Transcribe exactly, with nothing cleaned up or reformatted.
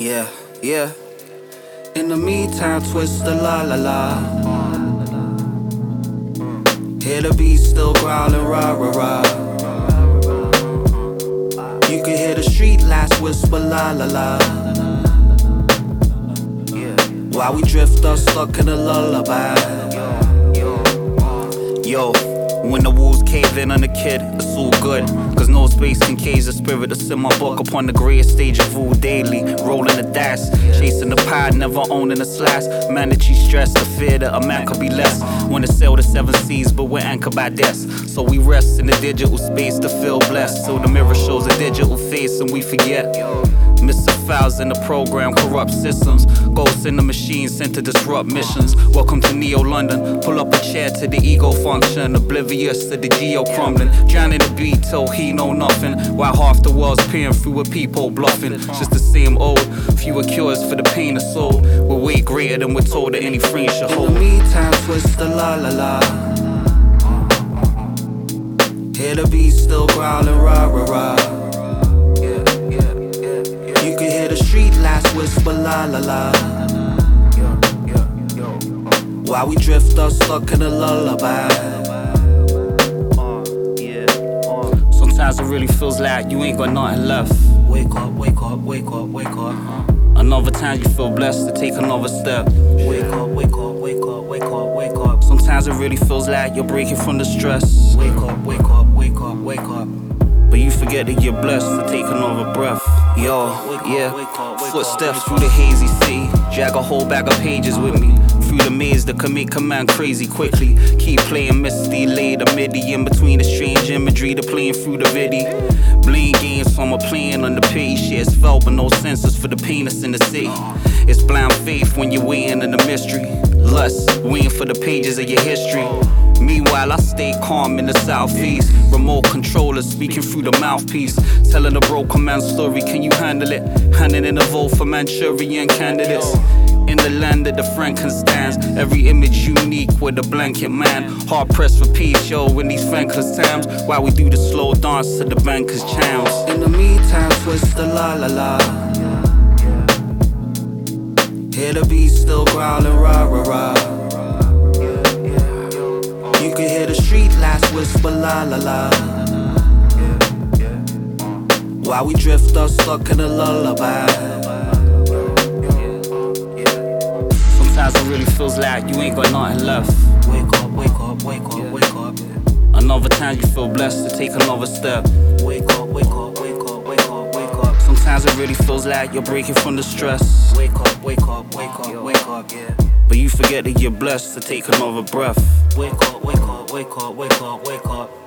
Yeah, yeah. In the meantime, twist the la la la. Hear the beat still growling, rah rah rah. You can hear the street lights whisper la la la. While we drift us stuck in a lullaby. Yo, when the wolves cave in on the kid, it's all good. Cause no space can cage the spirit that's in my book. Upon the greatest stage of all daily, rolling the dice, chasing the pie, never owning a slice. Mandatory stress, the fear that a man could be less. Wanna sail the seven seas, but we're anchored by death. So we rest in the digital space to feel blessed. So the mirror shows a digital face and we forget. Missing files in the program, corrupt systems. Ghosts in the machine sent to disrupt missions. Welcome to Neo London. Pull up a chair to the ego function. Oblivious to the geo crumbling. Drowning the beat till he know nothing. While half the world's peering through with people bluffing. Just the same old. Fewer cures for the pain of soul. We're way greater than we're told that any frame should hold. In the meantime, twist the la la la. Hear the beat still growling, rah rah rah. You can hear the street lights whisper la la la. While we drift us stuck in a lullaby. Sometimes it really feels like you ain't got nothing left. Wake up, wake up, wake up, wake up. Another time you feel blessed to take another step. Wake up, wake up, wake up, wake up, wake up. Sometimes it really feels like you're breaking from the stress. Wake up, wake up, wake up, wake up. But you forget that you're blessed to take another breath. Yo, yeah, footsteps through the hazy sea. Drag a whole bag of pages with me. Through the maze that can make a man crazy quickly. Keep playing misty, lay the midi in between the strange imagery. The playing through the vidi. Blame games from a plane on the page. Shit is felt but no senses for the pain that's in the city. It's blind faith when you're waiting in the mystery. Lust, waiting for the pages of your history. Meanwhile, I stay calm in the southeast. Remote controller speaking through the mouthpiece. Telling a broken man's story, can you handle it? Handing in a vote for Manchurian candidates. In the land of the Frankensteins, every image unique with a blanket man. Hard pressed for peace, yo, in these thankless times. While we do the slow dance to the banker's chimes. In the meantime, twist the la la la. Hear the beat still growling, rah rah rah. You can hear the street lights whisper la la la. While we drift us stuck in a lullaby. Sometimes it really feels like you ain't got nothing left. Wake up, wake up, wake up, wake up. Another time you feel blessed to take another step. Wake up, wake up, wake up, wake up, wake up. Sometimes it really feels like you're breaking from the stress. Wake up, wake up, wake up, wake up, yeah. But you forget that you're blessed to take another breath. Wake up, wake up, wake up, wake up, wake up.